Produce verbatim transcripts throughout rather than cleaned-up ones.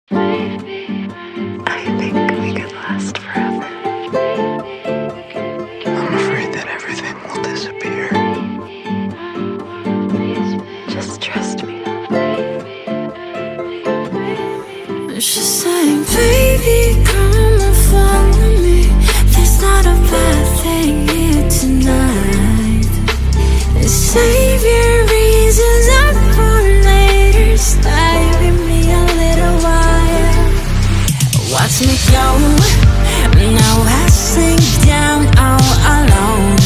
I think we could last forever. I'm afraid that everything will disappear. Just trust me. She's saying, baby, come and follow me. There's not a bad thing here tonight. Save your reasons up for later. Stay with me a little while. Watch me go. Now I sink down all alone.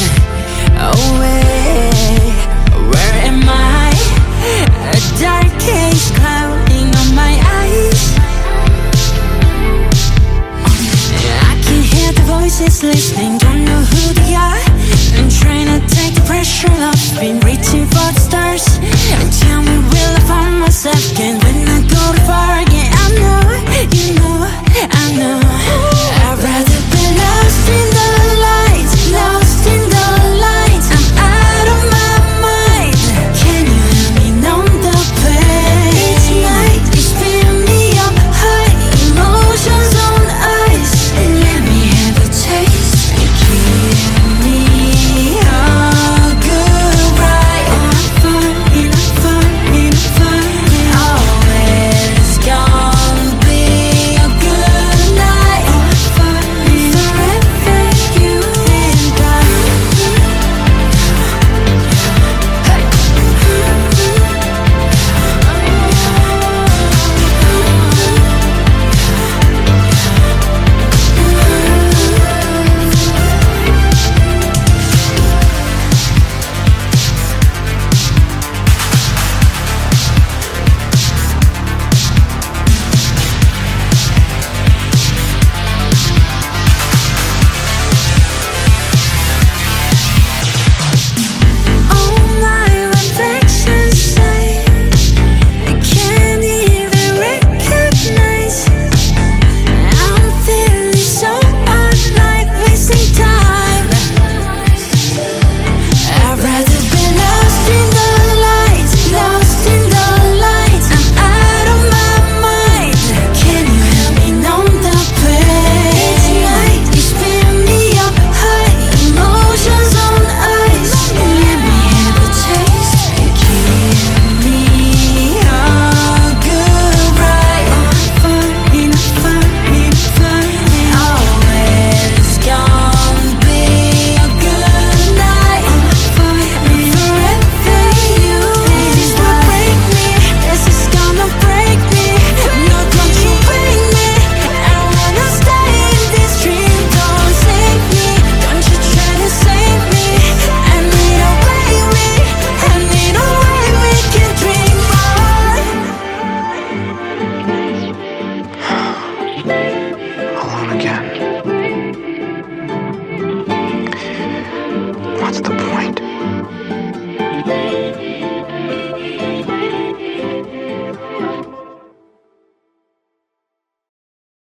Away. Where am I? A dark haze clouding on my eyes. I can hear the voices listening